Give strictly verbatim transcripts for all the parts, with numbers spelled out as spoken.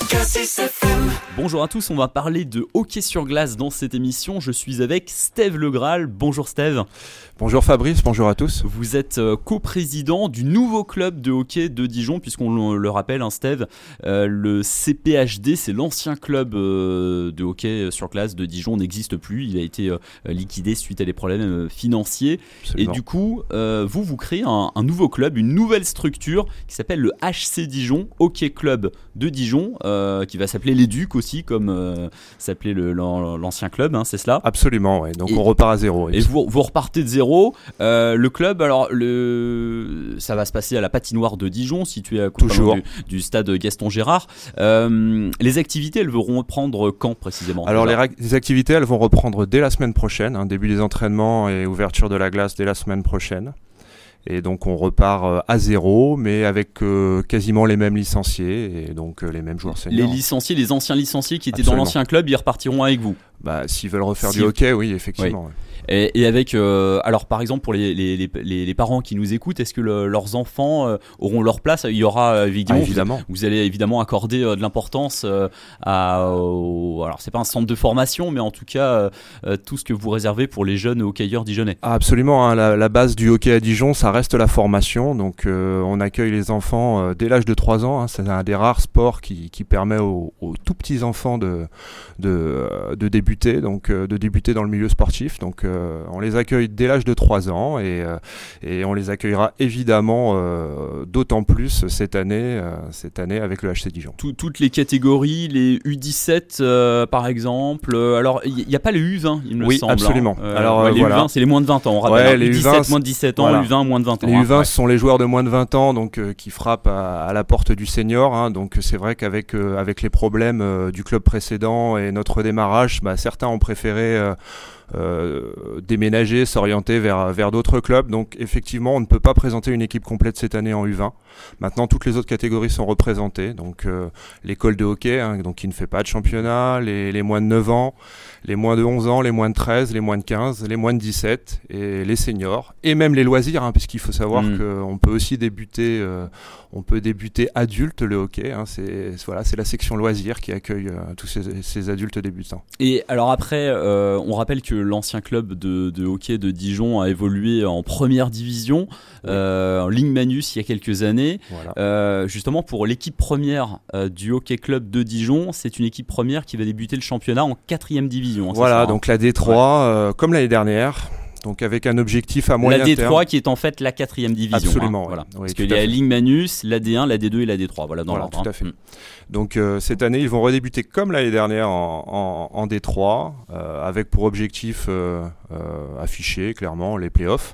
Cassis F M. Bonjour à tous, on va parler de hockey sur glace dans cette émission. Je suis avec Steve Le Graal. Bonjour Steve. Bonjour Fabrice, bonjour à tous. Vous êtes euh, coprésident du nouveau club de hockey de Dijon, puisqu'on le, le rappelle, hein, Steve, euh, le C P H D, c'est l'ancien club euh, de hockey sur glace de Dijon, n'existe plus. Il a été euh, liquidé suite à des problèmes euh, financiers. Absolument. Et du coup, euh, vous, vous créez un, un nouveau club, une nouvelle structure qui s'appelle le H C Dijon, Hockey Club de Dijon, euh, qui va s'appeler les Ducs aussi, comme euh, s'appelait le, l'ancien club, hein, c'est cela ? Absolument, ouais. Donc et, on repart à zéro. Et vous, vous repartez de zéro. Euh, le club, alors le, ça va se passer à la patinoire de Dijon, située à côté du, du stade Gaston Gérard. Euh, les activités, elles vont reprendre quand précisément ? Alors les, ra- les activités, elles vont reprendre dès la semaine prochaine, hein, début des entraînements et ouverture de la glace dès la semaine prochaine. Et donc on repart à zéro, mais avec euh, quasiment les mêmes licenciés et donc euh, les mêmes joueurs seniors. Les licenciés, les anciens licenciés qui étaient Absolument. dans l'ancien club, ils repartiront avec vous. Bah, s'ils veulent refaire si du hockey, oui, effectivement. Oui. Ouais. Et, et avec, euh, alors par exemple pour les, les, les, les parents qui nous écoutent, est-ce que le, leurs enfants euh, auront leur place ? Il y aura euh, évidemment, ah, évidemment. Vous, vous allez évidemment accorder euh, de l'importance euh, à, au, alors c'est pas un centre de formation, mais en tout cas euh, tout ce que vous réservez pour les jeunes hockeyeurs dijonnais. Ah, absolument, hein, la, la base du hockey à Dijon, ça reste la formation. Donc euh, on accueille les enfants euh, dès l'âge de trois ans. Hein, c'est un des rares sports qui, qui permet aux, aux tout petits enfants de, de, de débuter, donc euh, de débuter dans le milieu sportif. Donc euh, on les accueille dès l'âge de trois ans et, euh, et on les accueillera évidemment euh, d'autant plus cette année, euh, cette année avec le H C Dijon. Tout, toutes les catégories, les U dix-sept euh, par exemple. Alors il n'y a pas les U vingt, il me oui, semble. Oui, absolument. Hein. Euh, Alors ouais, les voilà. U vingt, c'est les moins de vingt ans. On rappelle. Ouais, hein. les U dix-sept, U vingt, moins de dix-sept ans, voilà. U vingt, moins de vingt ans. Les hein. U vingt, ouais. ce sont les joueurs de moins de vingt ans, donc euh, qui frappent à, à la porte du senior. Hein, donc c'est vrai qu'avec euh, avec les problèmes euh, du club précédent et notre démarrage, bah, certains ont préféré euh, Euh, déménager, s'orienter vers, vers d'autres clubs. Donc effectivement, on ne peut pas présenter une équipe complète cette année en U vingt. Maintenant, toutes les autres catégories sont représentées. Donc euh, l'école de hockey, hein, donc qui ne fait pas de championnat, les, les moins de neuf ans, les moins de onze ans, les moins de treize, les moins de quinze, les moins de dix-sept et les seniors. Et même les loisirs, hein, puisqu'il faut savoir mmh. qu'on peut aussi débuter, euh, on peut débuter adulte le hockey. Hein, c'est, voilà, c'est la section loisirs qui accueille euh, tous ces, ces adultes débutants. Et alors après, euh, on rappelle que l'ancien club de, de hockey de Dijon a évolué en première division, oui. euh, en Ligue Manus il y a quelques années. Voilà. Euh, justement pour l'équipe première euh, du Hockey Club de Dijon, c'est une équipe première qui va débuter le championnat en quatrième division. Hein, voilà, ça, donc hein. la D trois, ouais. euh, comme l'année dernière. Donc avec un objectif à moyen terme. La D trois terme. Qui est en fait la quatrième division. Absolument. Hein, ouais. voilà. Oui, parce qu'il y a la Ligue Manus, la D un, la D deux et la D trois. Voilà, dans voilà, l'ordre. Tout à fait. Hein. Donc euh, cette année, ils vont redébuter comme l'année dernière en, en, en D trois, euh, avec pour objectif euh, euh, affiché clairement les playoffs.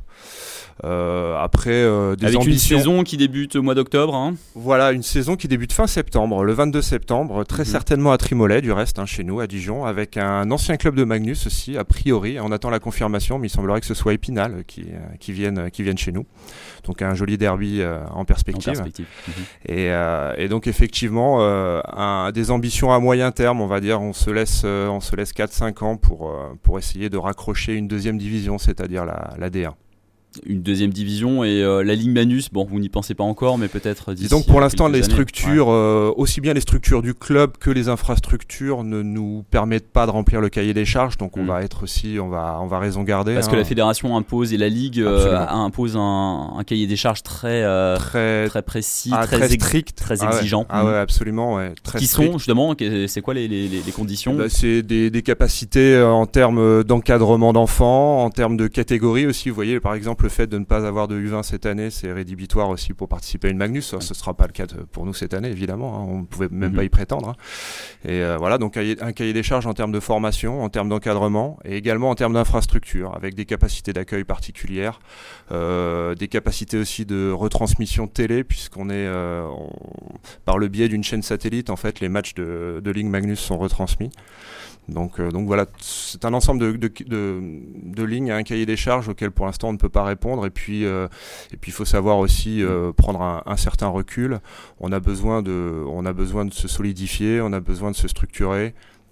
Euh, après euh, des avec ambitions... une saison qui débute au mois d'octobre. Hein. Voilà, une saison qui débute fin septembre, le vingt-deux septembre, très mmh. certainement à Trimolet du reste, hein, chez nous à Dijon, avec un ancien club de Magnus aussi, a priori. On attend la confirmation, mais il semblerait que ce soit Épinal qui, euh, qui, vienne, qui vienne chez nous. Donc un joli derby euh, en perspective. En perspective. Mmh. Et, euh, et donc effectivement, euh, un, des ambitions à moyen terme, on va dire, on se laisse, euh, on se laisse quatre cinq ans pour, euh, pour essayer de raccrocher une deuxième division, c'est-à-dire la, la D un. Une deuxième division et euh, la Ligue Manus, bon, vous n'y pensez pas encore, mais peut-être d'ici. Disons que pour l'instant, les années. structures, ouais. euh, aussi bien les structures du club que les infrastructures, ne nous permettent pas de remplir le cahier des charges. Donc, on mmh. va être aussi, on va, on va raison garder. Parce hein. que la fédération impose et la Ligue euh, impose un, un cahier des charges très, euh, très, très précis, ah, très, très ex- strict, très ah ouais. exigeant. Ah ouais, absolument, ouais. Très Qui strict. sont justement, c'est quoi les, les, les conditions ? Bah, c'est des, des capacités en termes d'encadrement d'enfants, en termes de catégories aussi. Vous voyez, par exemple, le fait de ne pas avoir de U vingt cette année, c'est rédhibitoire aussi pour participer à une Magnus. Ouais. Ce ne sera pas le cas de, pour nous cette année, évidemment. Hein. On ne pouvait même mm-hmm. pas y prétendre. Hein. Et euh, voilà, donc un cahier des charges en termes de formation, en termes d'encadrement et également en termes d'infrastructure, avec des capacités d'accueil particulières, euh, des capacités aussi de retransmission télé, puisqu'on est euh, on, par le biais d'une chaîne satellite, en fait, les matchs de, de Ligue Magnus sont retransmis. Donc, euh, donc voilà, c'est un ensemble de, de, de, de lignes, un cahier des charges auquel pour l'instant on ne peut pas répondre. Et puis, euh, et puis il faut savoir aussi euh, prendre un, un certain recul. On a besoin de, on a besoin de se solidifier, on a besoin de se structurer.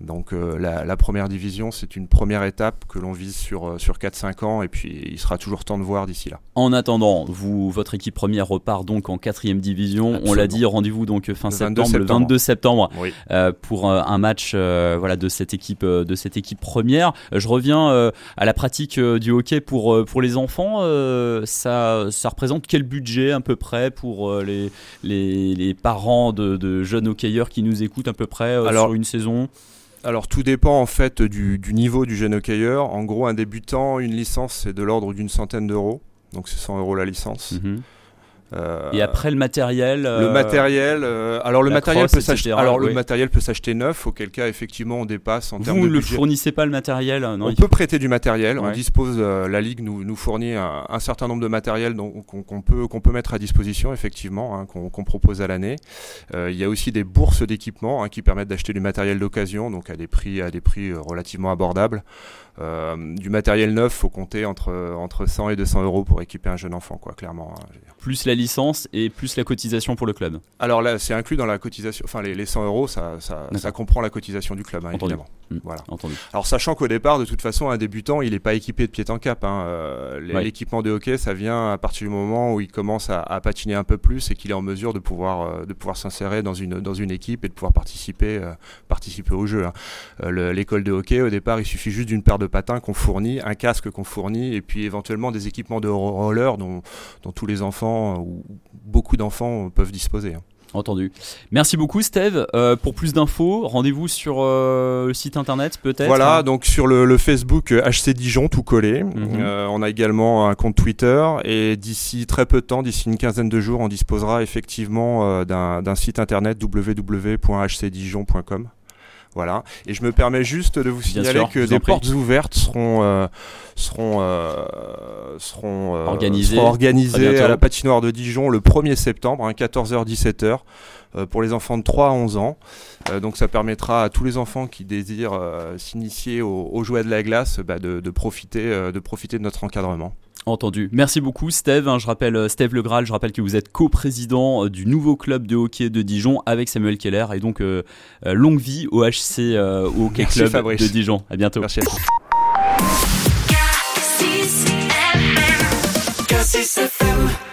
Donc euh, la, la première division, c'est une première étape que l'on vise sur, sur quatre cinq ans, et puis il sera toujours temps de voir d'ici là. En attendant, vous, votre équipe première repart donc en quatrième division. Absolument. On l'a dit, rendez-vous donc fin le septembre, septembre, le vingt-deux septembre, oui. euh, pour euh, un match euh, voilà, de, cette équipe, euh, de cette équipe première. Je reviens euh, à la pratique euh, du hockey pour, euh, pour les enfants. Euh, ça, ça représente quel budget à peu près pour euh, les, les, les parents de, de jeunes hockeyeurs qui nous écoutent à peu près euh, Alors, sur une saison? Alors tout dépend en fait du, du niveau du jeune hockeyeur. En gros, un débutant, une licence, c'est de l'ordre d'une centaine d'euros. Donc c'est cent euros la licence. Mmh. Euh, Et après le matériel euh, Le matériel, euh, alors le matériel crosse, peut s'acheter. Alors oui. le matériel peut s'acheter neuf, auquel cas effectivement on dépasse en Vous termes de ne budget. le fournissez pas le matériel non, On peut faut... prêter du matériel. Ouais. On dispose, euh, la ligue nous, nous fournit un, un certain nombre de matériel donc, qu'on, qu'on peut qu'on peut mettre à disposition effectivement, hein, qu'on, qu'on propose à l'année. Euh, il y a aussi des bourses d'équipement hein, qui permettent d'acheter du matériel d'occasion, donc à des prix à des prix relativement abordables. Euh, du matériel neuf, faut compter entre entre cent et deux cents euros pour équiper un jeune enfant, quoi, clairement. Hein, plus la licence et plus la cotisation pour le club. Alors là, c'est inclus dans la cotisation. Enfin, les, les cent euros, ça, ça, ça comprend la cotisation du club, hein, évidemment. Mmh. Voilà. Entendu. Alors, sachant qu'au départ, de toute façon, un débutant, il n'est pas équipé de pied en cap. Hein. Euh, les, ouais. L'équipement de hockey, ça vient à partir du moment où il commence à, à patiner un peu plus et qu'il est en mesure de pouvoir euh, de pouvoir s'insérer dans une dans une équipe et de pouvoir participer euh, participer au jeu. Hein. Euh, le, l'école de hockey, au départ, il suffit juste d'une paire de patins qu'on fournit, un casque qu'on fournit, et puis éventuellement des équipements de roller dont dont tous les enfants ou beaucoup d'enfants peuvent disposer. Hein. Entendu. Merci beaucoup Steve. Euh, pour plus d'infos, rendez-vous sur euh, le site internet peut-être. Voilà, hein. Donc sur le, le Facebook H C Dijon tout collé. Mm-hmm. Euh, on a également un compte Twitter et d'ici très peu de temps, d'ici une quinzaine de jours, on disposera effectivement euh, d'un, d'un site internet w w w point h c dijon point com. Voilà. Et je me permets juste de vous signaler sûr, que des portes ouvertes seront euh, seront euh, seront, euh, organisées, seront organisées à la patinoire de Dijon le premier septembre, hein, quatorze heures dix-sept heures, euh, pour les enfants de trois à onze ans. Euh, donc ça permettra à tous les enfants qui désirent euh, s'initier aux, aux jouets de la glace bah, de, de profiter euh, de profiter de notre encadrement. Entendu. Merci beaucoup Steve. Je rappelle Steve Le Graal, je rappelle que vous êtes coprésident du nouveau club de hockey de Dijon avec Samuel Keller et donc euh, longue vie au H C euh, au Hockey Merci Club Fabrice. De Dijon. À bientôt. Merci à tous. K six F M